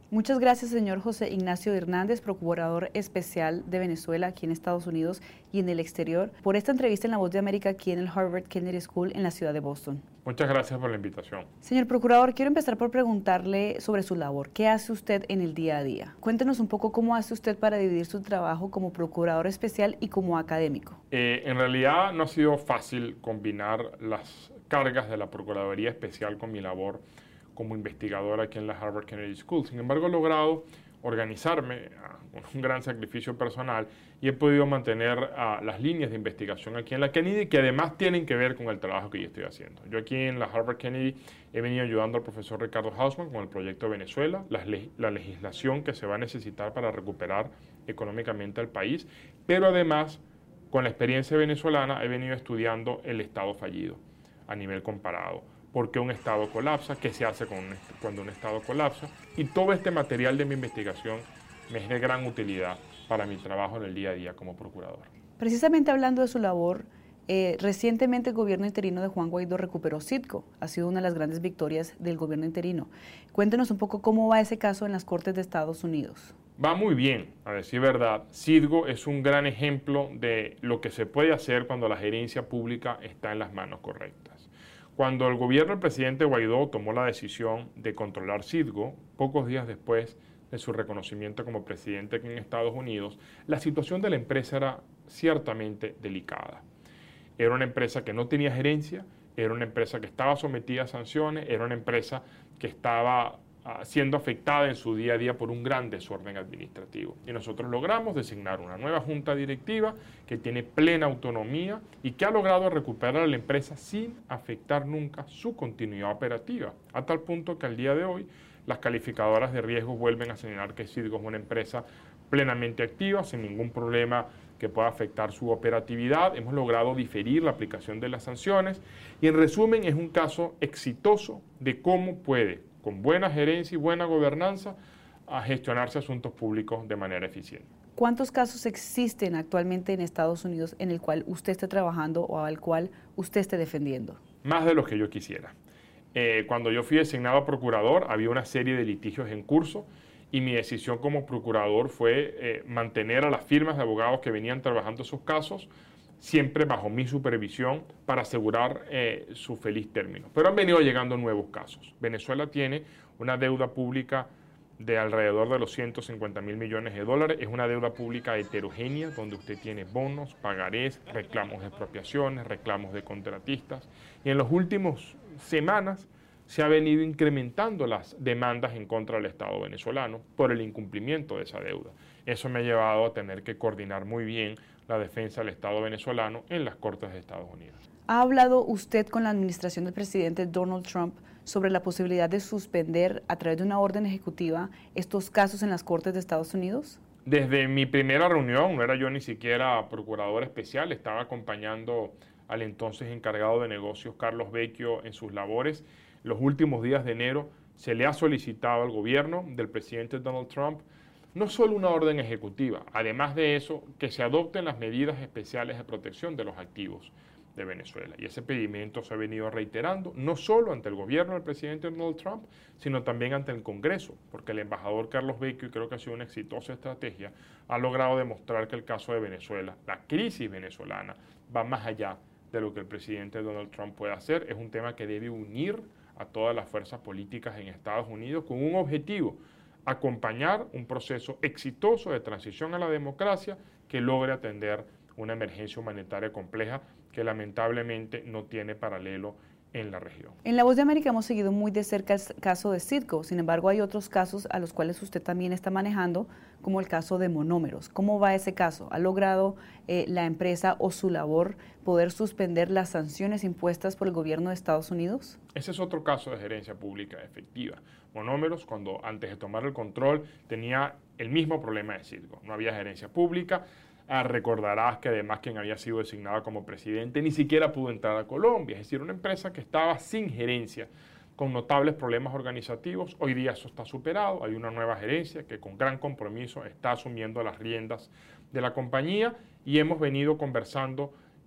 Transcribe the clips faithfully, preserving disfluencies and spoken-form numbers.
Muchas gracias, señor José Ignacio Hernández, procurador especial de Venezuela aquí en Estados Unidos y en el exterior, por esta entrevista en La Voz de América aquí en el Harvard Kennedy School en la ciudad de Boston. Muchas gracias por la invitación. Señor procurador, quiero empezar por preguntarle sobre su labor. ¿Qué hace usted en el día a día? Cuéntenos un poco cómo hace usted para dividir su trabajo como procurador especial y como académico. Eh, en realidad no ha sido fácil combinar las cargas de la Procuraduría Especial con mi labor como investigador aquí en la Harvard Kennedy School. Sin embargo, he logrado organizarme con un gran sacrificio personal y he podido mantener uh, las líneas de investigación aquí en la Kennedy, que además tienen que ver con el trabajo que yo estoy haciendo. Yo aquí en la Harvard Kennedy he venido ayudando al profesor Ricardo Hausmann con el proyecto de Venezuela, la, la legislación que se va a necesitar para recuperar económicamente al país, pero además con la experiencia venezolana he venido estudiando el Estado fallido a nivel comparado. ¿Por qué un Estado colapsa? ¿Qué se hace con un, cuando un Estado colapsa? Y todo este material de mi investigación me es de gran utilidad para mi trabajo en el día a día como procurador. Precisamente hablando de su labor, eh, recientemente el gobierno interino de Juan Guaidó recuperó Citgo. Ha sido una de las grandes victorias del gobierno interino. Cuéntenos un poco cómo va ese caso en las Cortes de Estados Unidos. Va muy bien, a decir verdad. Citgo es un gran ejemplo de lo que se puede hacer cuando la gerencia pública está en las manos correctas. Cuando el gobierno del presidente Guaidó tomó la decisión de controlar Citgo, pocos días después de su reconocimiento como presidente aquí en Estados Unidos, la situación de la empresa era ciertamente delicada. Era una empresa que no tenía gerencia, era una empresa que estaba sometida a sanciones, era una empresa que estaba uh, siendo afectada en su día a día por un gran desorden administrativo. Y nosotros logramos designar una nueva junta directiva que tiene plena autonomía y que ha logrado recuperar a la empresa sin afectar nunca su continuidad operativa, a tal punto que al día de hoy las calificadoras de riesgo vuelven a señalar que Citgo es una empresa plenamente activa, sin ningún problema que pueda afectar su operatividad. Hemos logrado diferir la aplicación de las sanciones y, en resumen, es un caso exitoso de cómo puede, con buena gerencia y buena gobernanza, a gestionarse asuntos públicos de manera eficiente. ¿Cuántos casos existen actualmente en Estados Unidos en el cual usted esté trabajando o al cual usted esté defendiendo? Más de los que yo quisiera. Eh, cuando yo fui designado procurador, había una serie de litigios en curso y mi decisión como procurador fue eh, mantener a las firmas de abogados que venían trabajando esos casos siempre bajo mi supervisión para asegurar eh, su feliz término. Pero han venido llegando nuevos casos. Venezuela tiene una deuda pública de alrededor de los ciento cincuenta mil millones de dólares. Es una deuda pública heterogénea donde usted tiene bonos, pagarés, reclamos de expropiaciones, reclamos de contratistas. Y en las últimas semanas se ha venido incrementando las demandas en contra del Estado venezolano por el incumplimiento de esa deuda. Eso me ha llevado a tener que coordinar muy bien la defensa del Estado venezolano en las Cortes de Estados Unidos. ¿Ha hablado usted con la administración del presidente Donald Trump sobre la posibilidad de suspender a través de una orden ejecutiva estos casos en las Cortes de Estados Unidos? Desde mi primera reunión, no era yo ni siquiera procurador especial, estaba acompañando al entonces encargado de negocios Carlos Vecchio en sus labores. Los últimos días de enero se le ha solicitado al gobierno del presidente Donald Trump no solo una orden ejecutiva, además de eso, que se adopten las medidas especiales de protección de los activos de Venezuela. Y ese pedimento se ha venido reiterando, no solo ante el gobierno del presidente Donald Trump, sino también ante el Congreso, porque el embajador Carlos Vecchio, y creo que ha sido una exitosa estrategia, ha logrado demostrar que el caso de Venezuela, la crisis venezolana, va más allá de lo que el presidente Donald Trump puede hacer. Es un tema que debe unir a todas las fuerzas políticas en Estados Unidos con un objetivo: acompañar un proceso exitoso de transición a la democracia que logre atender una emergencia humanitaria compleja que lamentablemente no tiene paralelo en la región. En La Voz de América hemos seguido muy de cerca el caso de Citgo, sin embargo hay otros casos a los cuales usted también está manejando, como el caso de Monómeros. ¿Cómo va ese caso? ¿Ha logrado eh, la empresa o su labor poder suspender las sanciones impuestas por el gobierno de Estados Unidos? Ese es otro caso de gerencia pública efectiva. Monómeros, cuando antes de tomar el control, tenía el mismo problema de Citgo. No había gerencia pública. Ah, recordarás que además quien había sido designado como presidente ni siquiera pudo entrar a Colombia, es decir, una empresa que estaba sin gerencia, con notables problemas organizativos. Hoy día eso está superado, hay una nueva gerencia que con gran compromiso está asumiendo las riendas de la compañía y hemos venido conversando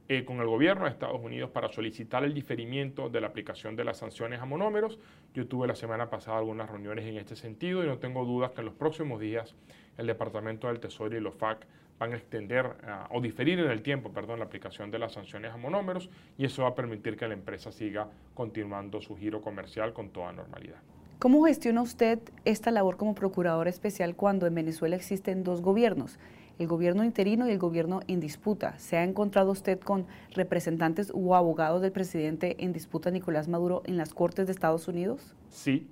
eh, con el gobierno de Estados Unidos para solicitar el diferimiento de la aplicación de las sanciones a monómeros. Yo tuve la semana pasada algunas reuniones en este sentido y no tengo dudas que en los próximos días el Departamento del Tesoro y el O F A C van a extender uh, o diferir en el tiempo, perdón, la aplicación de las sanciones a monómeros, y eso va a permitir que la empresa siga continuando su giro comercial con toda normalidad. ¿Cómo gestiona usted esta labor como procurador especial cuando en Venezuela existen dos gobiernos, el gobierno interino y el gobierno en disputa? ¿Se ha encontrado usted con representantes u abogados del presidente en disputa, Nicolás Maduro, en las Cortes de Estados Unidos? Sí,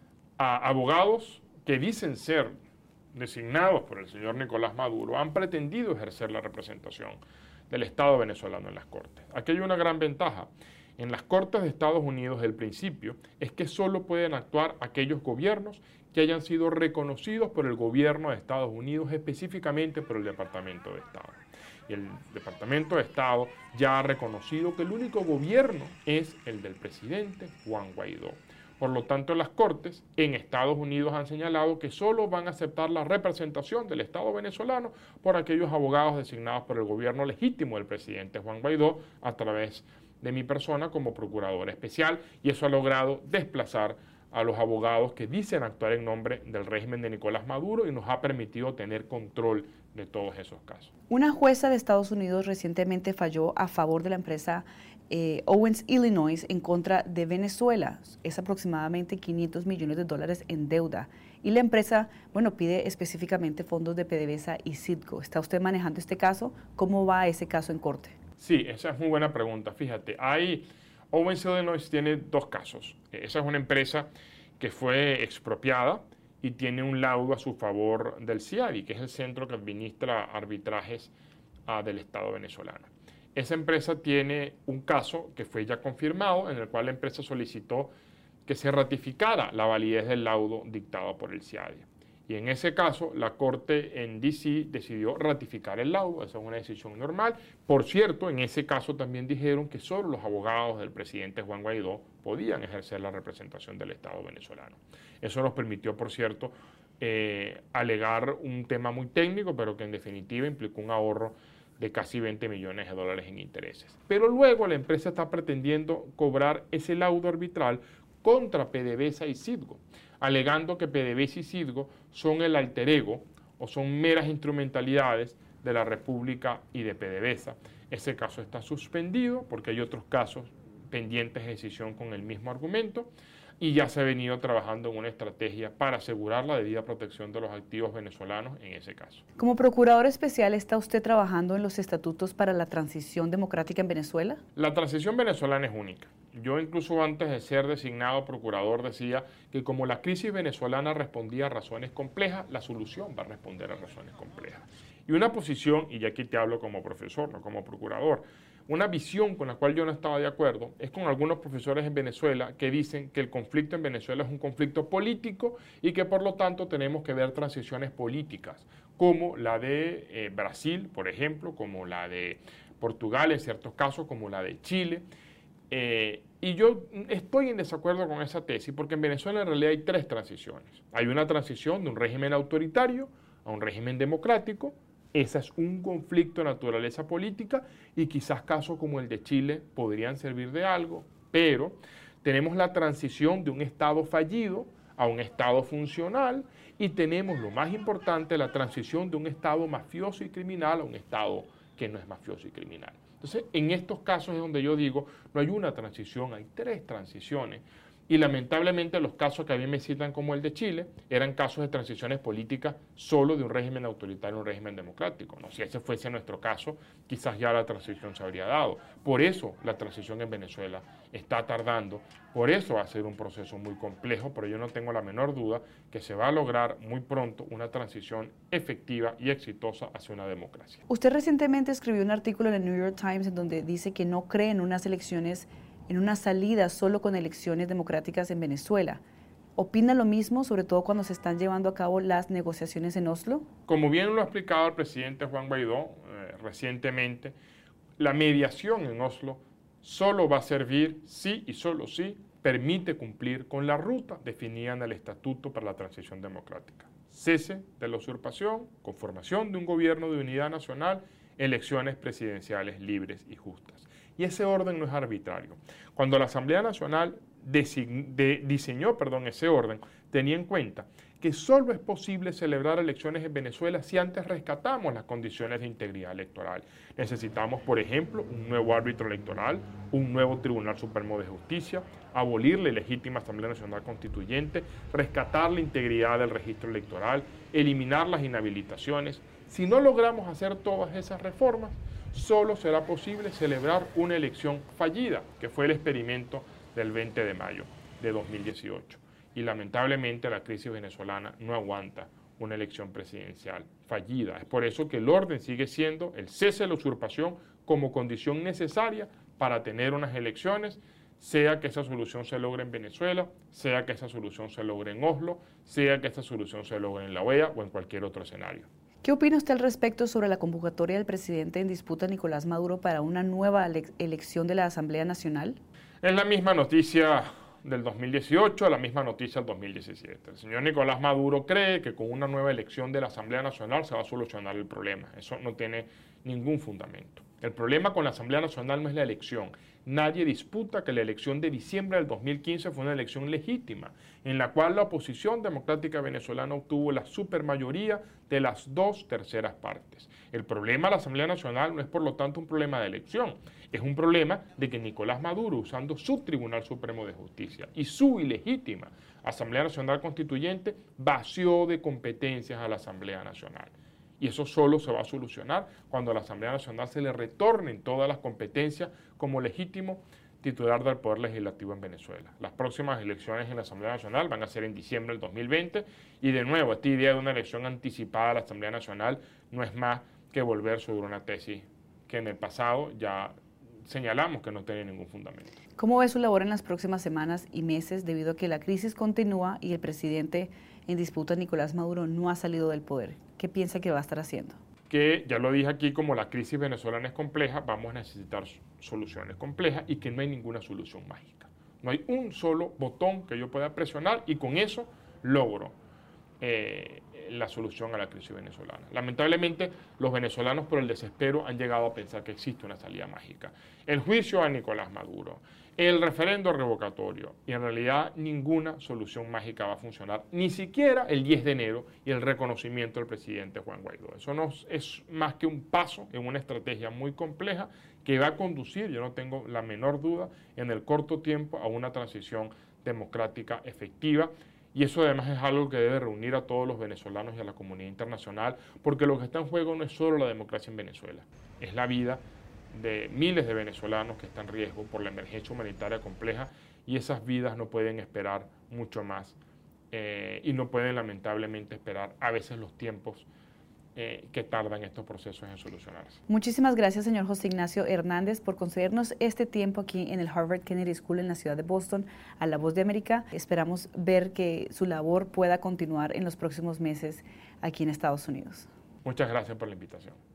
a abogados que dicen ser designados por el señor Nicolás Maduro han pretendido ejercer la representación del Estado venezolano en las Cortes. Aquí hay una gran ventaja. En las Cortes de Estados Unidos, el principio es que solo pueden actuar aquellos gobiernos que hayan sido reconocidos por el gobierno de Estados Unidos, específicamente por el Departamento de Estado. Y el Departamento de Estado ya ha reconocido que el único gobierno es el del presidente Juan Guaidó. Por lo tanto, las Cortes en Estados Unidos han señalado que solo van a aceptar la representación del Estado venezolano por aquellos abogados designados por el gobierno legítimo del presidente Juan Guaidó a través de mi persona como procurador especial, y eso ha logrado desplazar a los abogados que dicen actuar en nombre del régimen de Nicolás Maduro y nos ha permitido tener control de todos esos casos. Una jueza de Estados Unidos recientemente falló a favor de la empresa eh, Owens Illinois en contra de Venezuela. Es aproximadamente quinientos millones de dólares en deuda. Y la empresa, bueno, pide específicamente fondos de PDVSA y Citgo. ¿Está usted manejando este caso? ¿Cómo va ese caso en corte? Sí, esa es muy buena pregunta. Fíjate, hay, Owens Illinois tiene dos casos. Esa es una empresa que fue expropiada y tiene un laudo a su favor del C I A D I, que es el centro que administra arbitrajes uh, del Estado venezolano. Esa empresa tiene un caso que fue ya confirmado, en el cual la empresa solicitó que se ratificara la validez del laudo dictado por el C I A D I. Y en ese caso, la Corte en D C decidió ratificar el laudo. Esa es una decisión normal. Por cierto, en ese caso también dijeron que solo los abogados del presidente Juan Guaidó podían ejercer la representación del Estado venezolano. Eso nos permitió, por cierto, eh, alegar un tema muy técnico, pero que en definitiva implicó un ahorro de casi veinte millones de dólares en intereses. Pero luego la empresa está pretendiendo cobrar ese laudo arbitral contra PDVSA y Citgo, alegando que PDVSA y Citgo son el alter ego o son meras instrumentalidades de la República y de PDVSA. Ese caso está suspendido porque hay otros casos pendientes de decisión con el mismo argumento, y ya se ha venido trabajando en una estrategia para asegurar la debida protección de los activos venezolanos en ese caso. Como procurador especial, ¿está usted trabajando en los estatutos para la transición democrática en Venezuela? La transición venezolana es única. Yo incluso antes de ser designado procurador decía que como la crisis venezolana respondía a razones complejas, la solución va a responder a razones complejas. Y una posición, y ya aquí te hablo como profesor, no como procurador, una visión con la cual yo no estaba de acuerdo es con algunos profesores en Venezuela que dicen que el conflicto en Venezuela es un conflicto político y que por lo tanto tenemos que ver transiciones políticas, como la de eh, Brasil, por ejemplo, como la de Portugal en ciertos casos, como la de Chile. Eh, y yo estoy en desacuerdo con esa tesis porque en Venezuela en realidad hay tres transiciones. Hay una transición de un régimen autoritario a un régimen democrático. Ese es un conflicto de naturaleza política y quizás casos como el de Chile podrían servir de algo, pero tenemos la transición de un Estado fallido a un Estado funcional y tenemos, lo más importante, la transición de un Estado mafioso y criminal a un Estado que no es mafioso y criminal. Entonces, en estos casos es donde yo digo, no hay una transición, hay tres transiciones. Y lamentablemente los casos que a mí me citan como el de Chile eran casos de transiciones políticas solo de un régimen autoritario a un régimen democrático, ¿no? Si ese fuese nuestro caso, quizás ya la transición se habría dado. Por eso la transición en Venezuela está tardando, por eso va a ser un proceso muy complejo, pero yo no tengo la menor duda que se va a lograr muy pronto una transición efectiva y exitosa hacia una democracia. Usted recientemente escribió un artículo en el New York Times en donde dice que no cree en unas elecciones en una salida solo con elecciones democráticas en Venezuela. ¿Opina lo mismo, sobre todo cuando se están llevando a cabo las negociaciones en Oslo? Como bien lo ha explicado el presidente Juan Guaidó eh, recientemente, la mediación en Oslo solo va a servir si y solo si permite cumplir con la ruta definida en el Estatuto para la Transición Democrática. Cese de la usurpación, conformación de un gobierno de unidad nacional elecciones presidenciales libres y justas. Y ese orden no es arbitrario. Cuando la Asamblea Nacional de, diseñó perdón, ese orden, tenía en cuenta que solo es posible celebrar elecciones en Venezuela si antes rescatamos las condiciones de integridad electoral. Necesitamos, por ejemplo, un nuevo árbitro electoral, un nuevo Tribunal Supremo de Justicia, abolir la ilegítima Asamblea Nacional Constituyente, rescatar la integridad del registro electoral, eliminar las inhabilitaciones. Si no logramos hacer todas esas reformas, solo será posible celebrar una elección fallida, que fue el experimento del veinte de mayo de dos mil dieciocho. Y lamentablemente la crisis venezolana no aguanta una elección presidencial fallida. Es por eso que el orden sigue siendo el cese de la usurpación como condición necesaria para tener unas elecciones, sea que esa solución se logre en Venezuela, sea que esa solución se logre en Oslo, sea que esa solución se logre en La O E A o en cualquier otro escenario. ¿Qué opina usted al respecto sobre la convocatoria del presidente en disputa Nicolás Maduro para una nueva ele- elección de la Asamblea Nacional? Es la misma noticia del dos mil dieciocho a la misma noticia del dos mil diecisiete. El señor Nicolás Maduro cree que con una nueva elección de la Asamblea Nacional se va a solucionar el problema. Eso no tiene ningún fundamento. El problema con la Asamblea Nacional no es la elección. Nadie disputa que la elección de diciembre del dos mil quince fue una elección legítima, en la cual la oposición democrática venezolana obtuvo la supermayoría de las dos terceras partes. El problema de la Asamblea Nacional no es por lo tanto un problema de elección, es un problema de que Nicolás Maduro, usando su Tribunal Supremo de Justicia y su ilegítima Asamblea Nacional Constituyente, vació de competencias a la Asamblea Nacional. Y eso solo se va a solucionar cuando a la Asamblea Nacional se le retornen todas las competencias como legítimo titular del Poder Legislativo en Venezuela. Las próximas elecciones en la Asamblea Nacional van a ser en diciembre del dos mil veinte y de nuevo esta idea de una elección anticipada a la Asamblea Nacional no es más que volver sobre una tesis que en el pasado ya señalamos que no tiene ningún fundamento. ¿Cómo ve su labor en las próximas semanas y meses debido a que la crisis continúa y el presidente en disputa Nicolás Maduro no ha salido del poder? ¿Qué piensa que va a estar haciendo? Que, ya lo dije aquí, como la crisis venezolana es compleja, vamos a necesitar soluciones complejas y que no hay ninguna solución mágica. No hay un solo botón que yo pueda presionar y con eso logro eh, la solución a la crisis venezolana. Lamentablemente, los venezolanos por el desespero han llegado a pensar que existe una salida mágica. El juicio a Nicolás Maduro, el referendo revocatorio, y en realidad ninguna solución mágica va a funcionar, ni siquiera el diez de enero y el reconocimiento del presidente Juan Guaidó. Eso no es más que un paso en una estrategia muy compleja que va a conducir, yo no tengo la menor duda, en el corto tiempo a una transición democrática efectiva. Y eso además es algo que debe reunir a todos los venezolanos y a la comunidad internacional, porque lo que está en juego no es solo la democracia en Venezuela, es la vida de miles de venezolanos que están en riesgo por la emergencia humanitaria compleja y esas vidas no pueden esperar mucho más eh, y no pueden lamentablemente esperar a veces los tiempos eh, que tardan estos procesos en solucionarse. Muchísimas gracias, señor José Ignacio Hernández, por concedernos este tiempo aquí en el Harvard Kennedy School en la ciudad de Boston, a La Voz de América. Esperamos ver que su labor pueda continuar en los próximos meses aquí en Estados Unidos. Muchas gracias por la invitación.